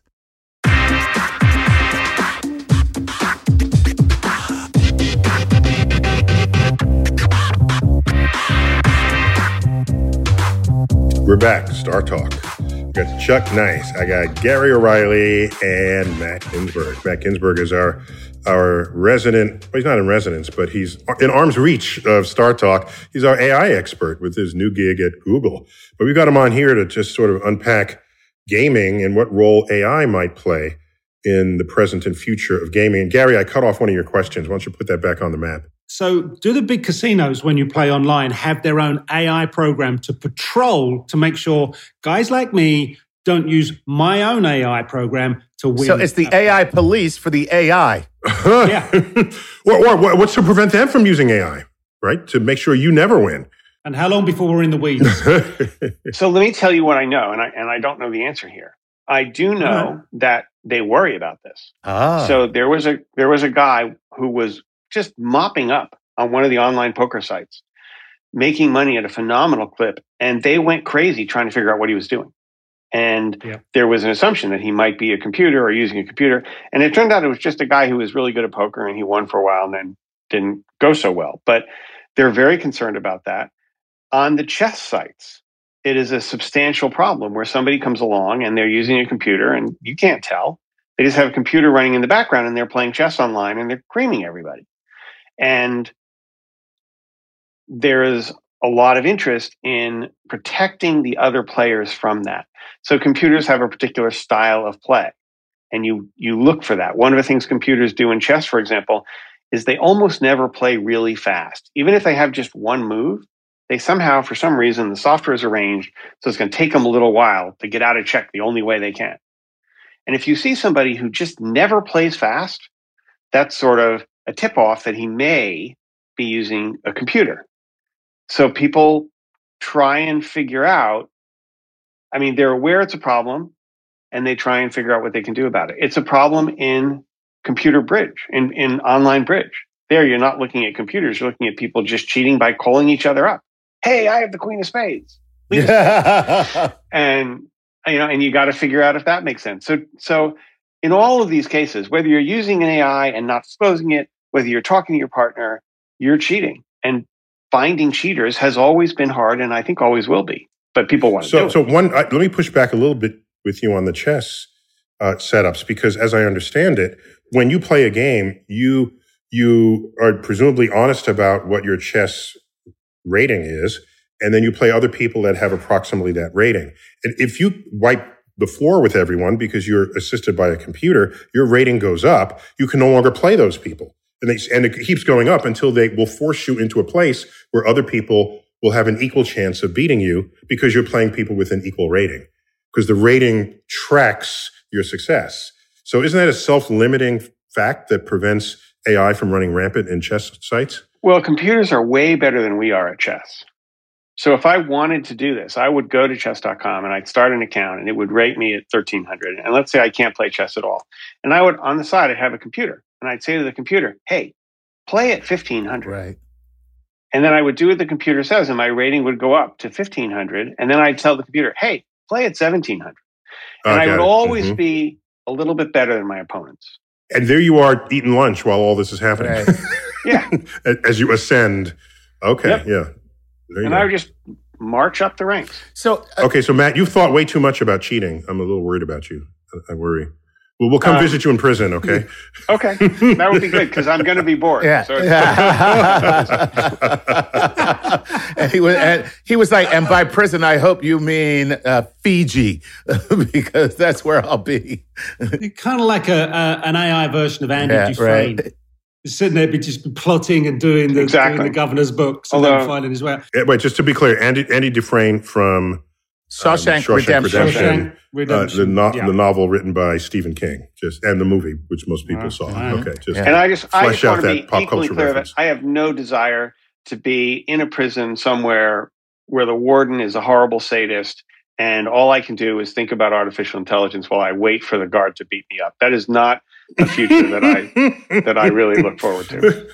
We're back, Star Talk. We got Chuck Nice. I got Gary O'Reilly and Matt Ginsberg. Matt Ginsberg is our our resident, well, he's not in residence, but he's in arm's reach of Star Talk. He's our A I expert with his new gig at Google. But we've got him on here to just sort of unpack gaming and what role A I might play in the present and future of gaming. And Gary, I cut off one of your questions. Why don't you put that back on the map? So do the big casinos, when you play online, have their own A I program to patrol to make sure guys like me don't use my own A I program to win? So it's the A I police for the A I. Yeah. or, or what's to prevent them from using A I, right? To make sure you never win. And how long before we're in the weeds? So let me tell you what I know, and I and I don't know the answer here. I do know uh-huh. that they worry about this. Ah. So there was a there was a guy who was just mopping up on one of the online poker sites, making money at a phenomenal clip. And they went crazy trying to figure out what he was doing. And yeah. there was an assumption that he might be a computer or using a computer. And it turned out it was just a guy who was really good at poker and he won for a while and then didn't go so well. But they're very concerned about that. On the chess sites, it is a substantial problem where somebody comes along and they're using a computer and you can't tell. They just have a computer running in the background and they're playing chess online and they're creaming everybody. And there is a lot of interest in protecting the other players from that. So computers have a particular style of play, and you you look for that. One of the things computers do in chess, for example, is they almost never play really fast. Even if they have just one move, they somehow, for some reason, the software is arranged so it's going to take them a little while to get out of check the only way they can. And if you see somebody who just never plays fast, that's sort of a tip-off that he may be using a computer. So people try and figure out, I mean, they're aware it's a problem, and they try and figure out what they can do about it. It's a problem in computer bridge, in, in online bridge. There, you're not looking at computers, you're looking at people just cheating by calling each other up. Hey, I have the queen of spades. Leave us. And you know, and you got to figure out if that makes sense. So, so in all of these cases, whether you're using an A I and not disclosing it, whether you're talking to your partner, you're cheating. And finding cheaters has always been hard, and I think always will be. But people want to so, do it. So, one, I, let me push back a little bit with you on the chess uh, setups, because as I understand it, when you play a game, you you are presumably honest about what your chess rating is, and then you play other people that have approximately that rating. And if you wipe the floor with everyone because you're assisted by a computer, your rating goes up. You can no longer play those people. And, they, and it keeps going up until they will force you into a place where other people will have an equal chance of beating you because you're playing people with an equal rating. Because the rating tracks your success. So isn't that a self-limiting fact that prevents A I from running rampant in chess sites? Well, computers are way better than we are at chess. So if I wanted to do this, I would go to chess dot com and I'd start an account and it would rate me at thirteen hundred. And let's say I can't play chess at all. And I would, on the side, I'd have a computer. And I'd say to the computer, hey, play at fifteen hundred. Right. And then I would do what the computer says and my rating would go up to fifteen hundred. And then I'd tell the computer, hey, play at seventeen hundred. And I would always mm-hmm. be a little bit better than my opponents. And there you are eating lunch while all this is happening. Right. Yeah. As you ascend. Okay, yep. yeah. And go. I would just march up the ranks. So uh, okay, so Matt, you've thought way too much about cheating. I'm a little worried about you. I, I worry. Well, we'll come um, visit you in prison, okay? Okay, that would be good because I'm going to be bored. Yeah. So and he was, and he was like, and by prison, I hope you mean uh, Fiji, because that's where I'll be. You're kind of like a, a an A I version of Andy yeah, Dufresne. Right. Sitting there, be just plotting and doing the, exactly. doing the governor's books and Although, then finding his way. Yeah, wait, just to be clear, Andy Andy Dufresne from Shawshank, um, Shawshank Redemption, Redemption, Shawshank Redemption. Uh, the, no- yeah. the novel written by Stephen King, just and the movie, which most people right. saw. Right. Okay, just yeah. and I just I just want to be pop equally clear that I have no desire to be in a prison somewhere where the warden is a horrible sadist, and all I can do is think about artificial intelligence while I wait for the guard to beat me up. That is not a future that I that I really look forward to.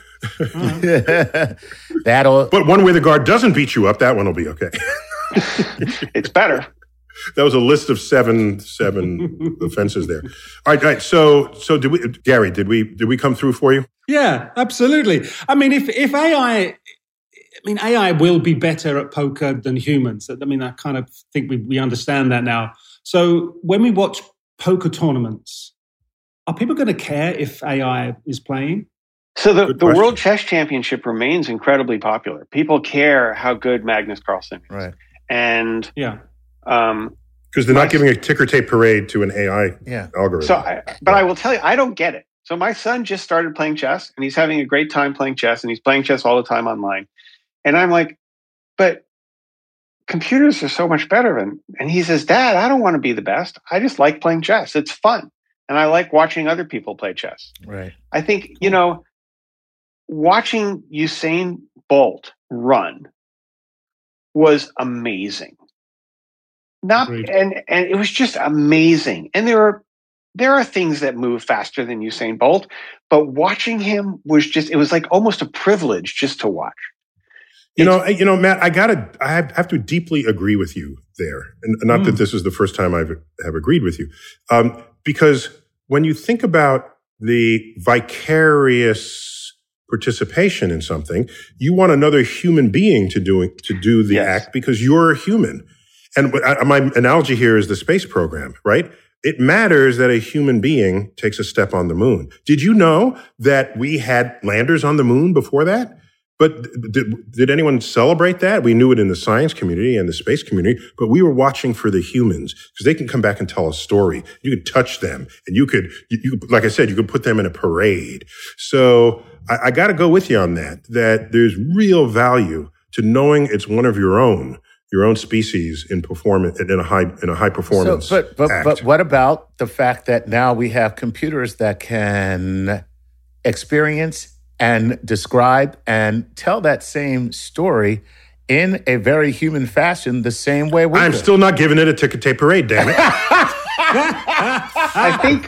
That'll. But one way the guard doesn't beat you up, that one will be okay. It's better. That was a list of seven seven offenses there. All right, all right. So so did we, Gary? Did we did we come through for you? Yeah, absolutely. I mean, if if A I, I mean A I will be better at poker than humans. I mean, I kind of think we we understand that now. So when we watch poker tournaments, are people going to care if A I is playing? So the, the World Chess Championship remains incredibly popular. People care how good Magnus Carlsen is. Right. And yeah. Um, because they're not giving a ticker tape parade to an A I yeah. algorithm. So, I, but I will tell you, I don't get it. So my son just started playing chess, and he's having a great time playing chess, and he's playing chess all the time online. And I'm like, but computers are so much better. And, and he says, Dad, I don't want to be the best. I just like playing chess. It's fun. And I like watching other people play chess. Right. I think, you know, watching Usain Bolt run was amazing. Not Agreed. and and it was just amazing. And there are there are things that move faster than Usain Bolt, but watching him was just it was like almost a privilege just to watch. You know, you know, Matt, I gotta I have to deeply agree with you there. And not mm. that this is the first time I have agreed with you. Um, because when you think about the vicarious participation in something, you want another human being to do to do the yes. act because you're a human. And my analogy here is the space program, right? It matters that a human being takes a step on the moon. Did you know that we had landers on the moon before that? But did, did anyone celebrate that? We knew it in the science community and the space community, but we were watching for the humans because they can come back and tell a story. You could touch them and you could, you, you like I said, you could put them in a parade. So I, I got to go with you on that, that there's real value to knowing it's one of your own. Your own species in performance in a high in a high performance. So, but but act. but what about the fact that now we have computers that can experience and describe and tell that same story in a very human fashion, the same way we I'm do. still not giving it a ticker tape parade, damn it. I think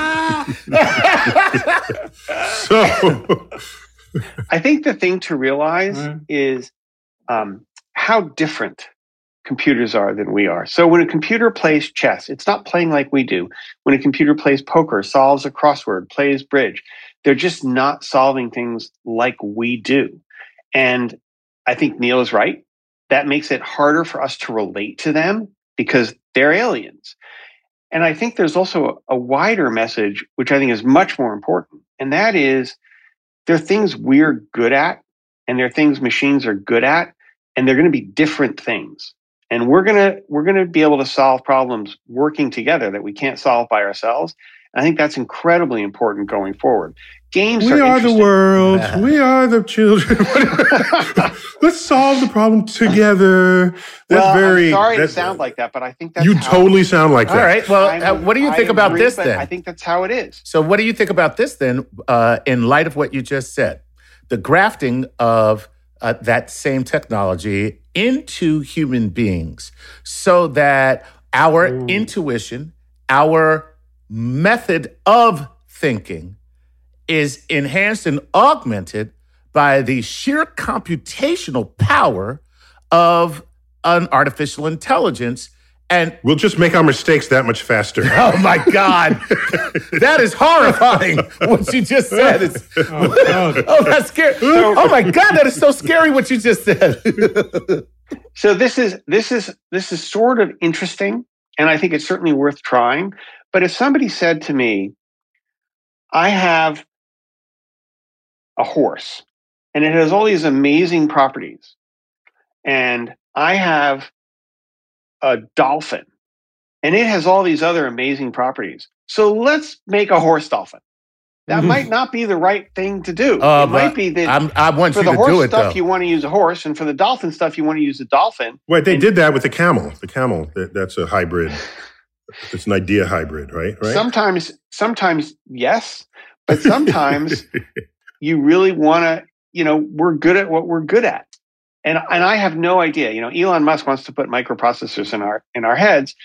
so. I think the thing to realize mm. is um, how different computers are than we are. So when a computer plays chess, it's not playing like we do. When a computer plays poker, solves a crossword, plays bridge, they're just not solving things like we do. And I think Neil is right. That makes it harder for us to relate to them because they're aliens. And I think there's also a, a wider message, which I think is much more important. And that is there are things we're good at and there are things machines are good at, and they're going to be different things. And we're going to we're going to be able to solve problems working together that we can't solve by ourselves. And I think that's incredibly important going forward. Games we are, are the world. Yeah. We are the children. Let's solve the problem together. That's well, very. I'm sorry that's, to sound like that, but I think that's you how, totally sound like that. All right. Well, I uh, would- what do you think I about agree, this but then? I think that's how it is. So, what do you think about this then, uh, in light of what you just said? The grafting of uh, that same technology into human beings so that our Ooh. intuition, our method of thinking is enhanced and augmented by the sheer computational power of an artificial intelligence. And We'll just make our mistakes that much faster. oh my God, that is horrifying. What you just said is, Oh, God. oh, that's scary. Oh my God, that is so scary. What you just said. So this is this is this is sort of interesting, and I think it's certainly worth trying. But if somebody said to me, I have a horse, and it has all these amazing properties, and I have a dolphin, and it has all these other amazing properties. So let's make a horse dolphin. That Mhm. might not be the right thing to do. Uh, it might but be that I'm, I want for you the to horse do it, stuff though. you want to use a horse, and for the dolphin stuff you want to use a dolphin. Wait, they And- did that with the camel. The camel, that, that's a hybrid. It's an idea hybrid, right? Right. Sometimes, sometimes yes, but sometimes you really want to. You know, we're good at what we're good at, and and I have no idea. You know, Elon Musk wants to put microprocessors in our in our heads,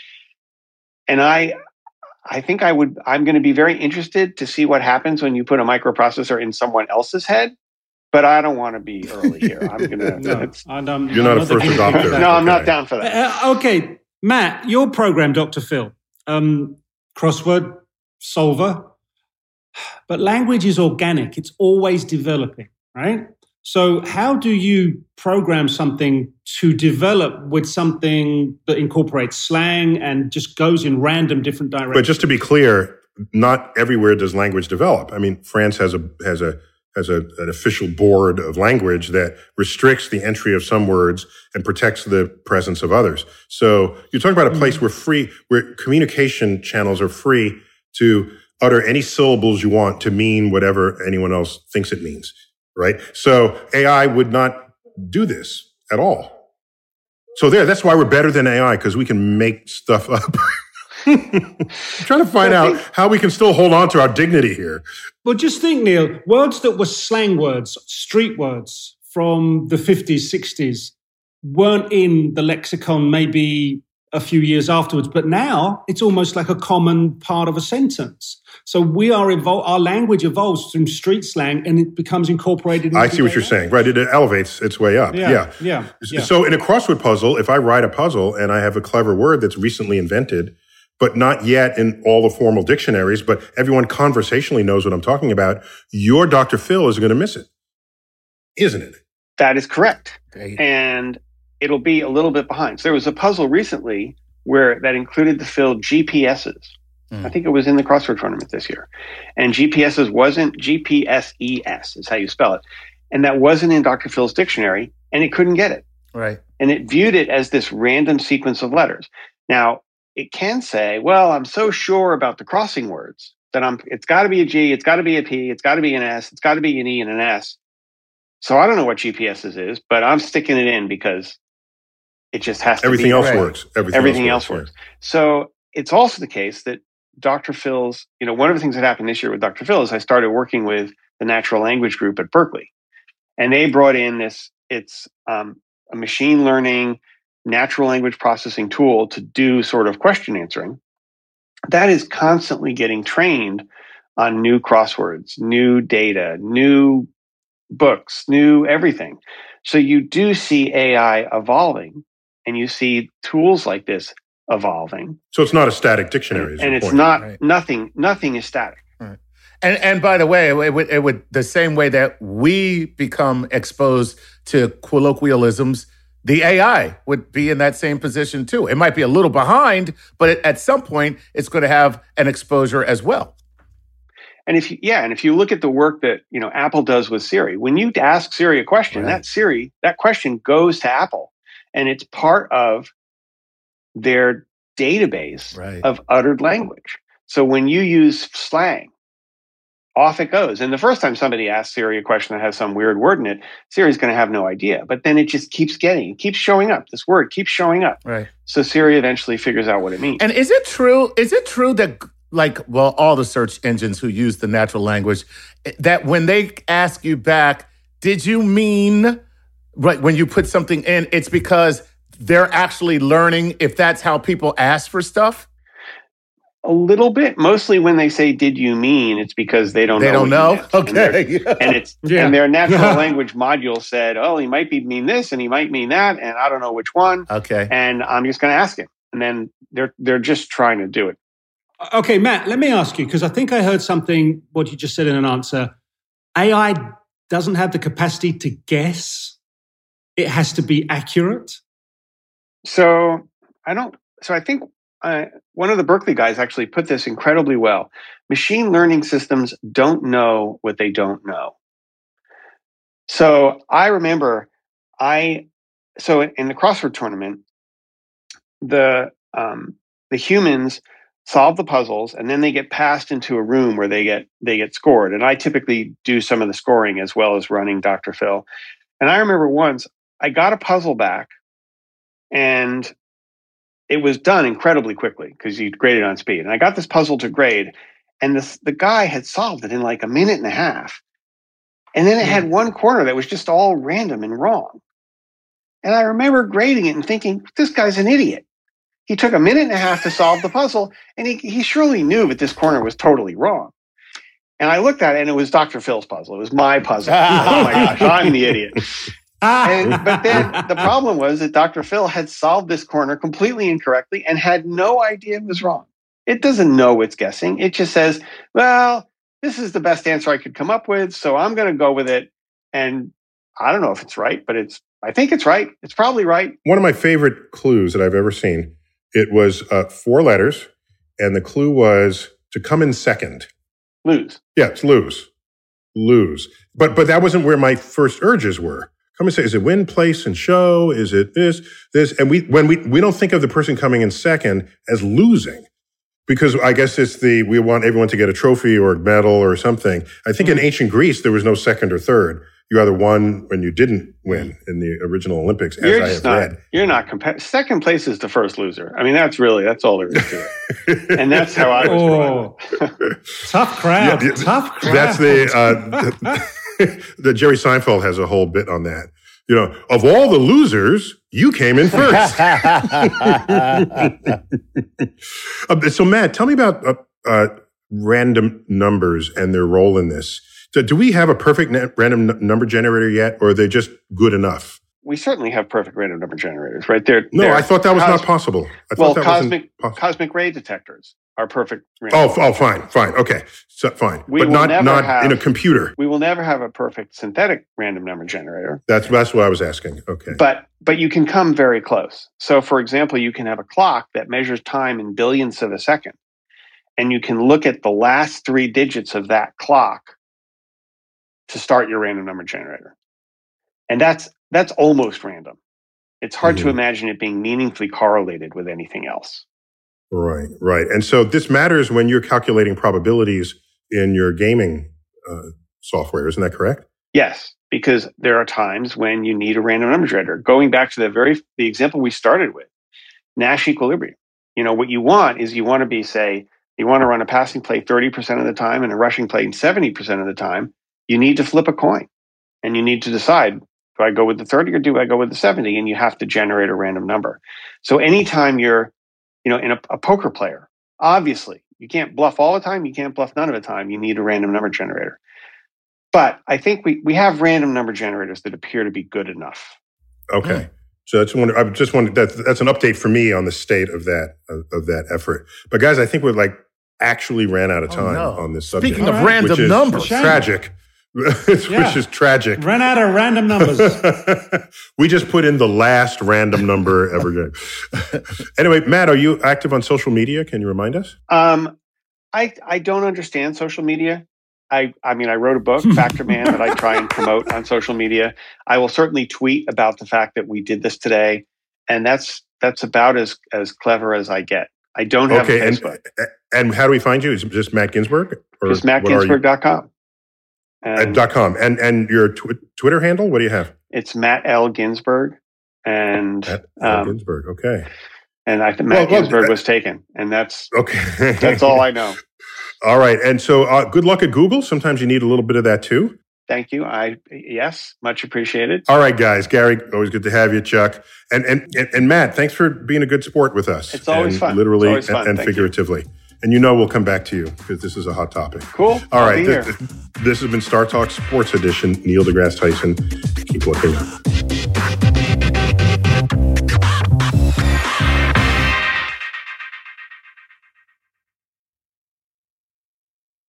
and I. I think I would. I'm going to be very interested to see what happens when you put a microprocessor in someone else's head. But I don't want to be early here. I'm going to. No, I don't, You're not I'm a first the guinea pig adopter. for that. No, I'm not Okay. down for that. Uh, okay, Matt, your program, Doctor Phil, um, crossword solver, but language is organic. It's always developing, right? So how do you program something to develop with something that incorporates slang and just goes in random different directions? But just to be clear, not everywhere does language develop. I mean, France has a has a has a, an official board of language that restricts the entry of some words and protects the presence of others. So you're talking about a place where free, where communication channels are free to utter any syllables you want to mean whatever anyone else thinks it means, right? So A I would not do this at all. So there, that's why we're better than A I, because we can make stuff up. I'm trying to find out how we can still hold on to our dignity here. Well, just think, Neil, words that were slang words, street words from the fifties, sixties weren't in the lexicon maybe a few years afterwards, but now it's almost like a common part of a sentence. So we are evol- our language evolves from street slang and it becomes incorporated into I see what you're everyday saying. Right. It elevates its way up. Yeah, Yeah. yeah, yeah. So in a crossword puzzle, if I write a puzzle and I have a clever word that's recently invented, but not yet in all the formal dictionaries, but everyone conversationally knows what I'm talking about, your Doctor Phil is going to miss it, isn't it? That is correct. Okay. And it'll be a little bit behind. So there was a puzzle recently where that included to fill G P S's. Mm. I think it was in the crossword tournament this year. And G P S's wasn't G P S E S is how you spell it. And that wasn't in Doctor Phil's dictionary, and it couldn't get it. Right. And it viewed it as this random sequence of letters. Now, it can say, well, I'm so sure about the crossing words that I'm, it's got to be a G, it's got to be a P, it's got to be an S, it's got to be an E and an S. So I don't know what G P S's is, but I'm sticking it in because it just has to Everything be. else Right. works. Everything, Everything else else works. works. So it's also the case that Doctor Phil's, you know, one of the things that happened this year with Doctor Phil is I started working with the natural language group at Berkeley. And they brought in this, it's um, a machine learning, natural language processing tool to do sort of question answering. That is constantly getting trained on new crosswords, new data, new books, new everything. So you do see A I evolving, and you see tools like this evolving. So it's not a static dictionary, is and your it's point. not Right. nothing. Nothing is static. Right. And and by the way, it would, it would the same way that we become exposed to colloquialisms, the A I would be in that same position too. It might be a little behind, but it, at some point, it's going to have an exposure as well. And if you, yeah, and if you look at the work that you know Apple does with Siri, when you ask Siri a question, Right. that Siri that question goes to Apple, and it's part of their database Right. of uttered language. So when you use slang, off it goes. And the first time somebody asks Siri a question that has some weird word in it, Siri's going to have no idea. But then it just keeps getting, it keeps showing up. This word keeps showing up. Right. So Siri eventually figures out what it means. And is it true? Is it true that, like, well, all the search engines who use the natural language, that when they ask you back, did you mean, right, when you put something in, it's because they're actually learning if that's how people ask for stuff? A little bit. Mostly when they say, did you mean, it's because they don't They know. don't what you know? meant. And, Okay. they're- and it's Yeah. and their natural language module said, oh, he might be mean this and he might mean that, and I don't know which one. Okay. And I'm just going to ask him. And then they're they're just trying to do it. Okay, Matt, let me ask you, because I think I heard something, what you just said in an answer. A I doesn't have the capacity to guess. It has to be accurate. So I don't. So I think uh, one of the Berkeley guys actually put this incredibly well. Machine learning systems don't know what they don't know. So I remember, I so in the crossword tournament, the um, the humans solve the puzzles, and then they get passed into a room where they get they get scored. And I typically do some of the scoring as well as running Doctor Phil. And I remember once I got a puzzle back, and it was done incredibly quickly because you graded on speed. And I got this puzzle to grade, and this, the guy had solved it in like a minute and a half. And then it had one corner that was just all random and wrong. And I remember grading it and thinking, this guy's an idiot. He took a minute and a half to solve the puzzle, and he, he surely knew that this corner was totally wrong. And I looked at it, and it was Doctor Phil's puzzle. It was my puzzle. Oh my gosh, I'm the idiot. And, but then the problem was that Doctor Phil had solved this corner completely incorrectly and had no idea it was wrong. It doesn't know it's guessing. It just says, well, this is the best answer I could come up with, so I'm going to go with it. And I don't know if it's right, but it's. I think it's right. It's probably right. One of my favorite clues that I've ever seen, it was uh, four letters, and the clue was to come in second. Lose. Yeah, it's lose. Lose. But but that wasn't where my first urges were. Come and say, is it win, place, and show? Is it this, this? And we when we we don't think of the person coming in second as losing. Because I guess it's the, we want everyone to get a trophy or a medal or something. I think mm-hmm. in ancient Greece, there was no second or third. You either won when you didn't win in the original Olympics, as you're I have not, read. You're not competitive. Second place is the first loser. I mean, that's really, that's all there is to it. And that's how I was oh. Tough crowd. Yeah, Tough crowd. That's the, uh, the, the Jerry Seinfeld has a whole bit on that. You know, of all the losers, you came in first. uh, so, Matt, tell me about uh, uh, random numbers and their role in this. Do, do we have a perfect net random n- number generator yet, or are they just good enough? We certainly have perfect random number generators, right? They're, no, they're I thought that was cos- not possible. I well, thought that cosmic wasn't cosmic ray detectors are perfect. Oh, oh, fine, fine, okay, so, fine, we but not not have, in a computer. We will never have a perfect synthetic random number generator. That's that's what I was asking. Okay, but but you can come very close. So, for example, you can have a clock that measures time in billionths of a second, and you can look at the last three digits of that clock to start your random number generator, and that's that's almost random. It's hard mm-hmm. to imagine it being meaningfully correlated with anything else. Right, right. And so this matters when you're calculating probabilities in your gaming uh, software. Isn't that correct? Yes, because there are times when you need a random number generator. Going back to the very the example we started with, Nash equilibrium. You know, what you want is you want to be, say, you want to run a passing play thirty percent of the time and a rushing play seventy percent of the time. You need to flip a coin, and you need to decide, do I go with the thirty or do I go with the seventy? And you have to generate a random number. So anytime you're, you know, in a, a poker player, obviously you can't bluff all the time. You can't bluff none of the time. You need a random number generator. But I think we, we have random number generators that appear to be good enough. Okay. So that's one. I just wanted that. That's an update for me on the state of that of, of that effort. But guys, I think we're like actually ran out of time oh, no. on this subject. Speaking of right. random which is numbers, tragic. which yeah. is tragic. Ran out of random numbers. We just put in the last random number ever gave. Anyway, Matt, are you active on social media? Can you remind us? Um, I I don't understand social media. I I mean, I wrote a book, Factor Man, that I try and promote on social media. I will certainly tweet about the fact that we did this today, and that's that's about as as clever as I get. I don't have okay, a Facebook. And, and how do we find you? Is it just Matt Ginsburg? Or just matt ginsburg dot com. And, dot com. And and your tw- Twitter handle, what do you have? It's Matt L. Ginsburg. And Matt L. um, Ginsburg, okay. And I think Matt well, Ginsburg well, was taken. And that's okay. That's all I know. All right. And so uh, good luck at Google. Sometimes you need a little bit of that too. Thank you. I yes, much appreciated. All right, guys. Gary, always good to have you, Chuck. And and and, and Matt, thanks for being a good sport with us. It's always and fun. Literally always fun. and, and figuratively. You. And you know we'll come back to you because this is a hot topic. Cool. All I'll right. Th- th- this has been Star Talk Sports Edition. Neil deGrasse Tyson. Keep looking up.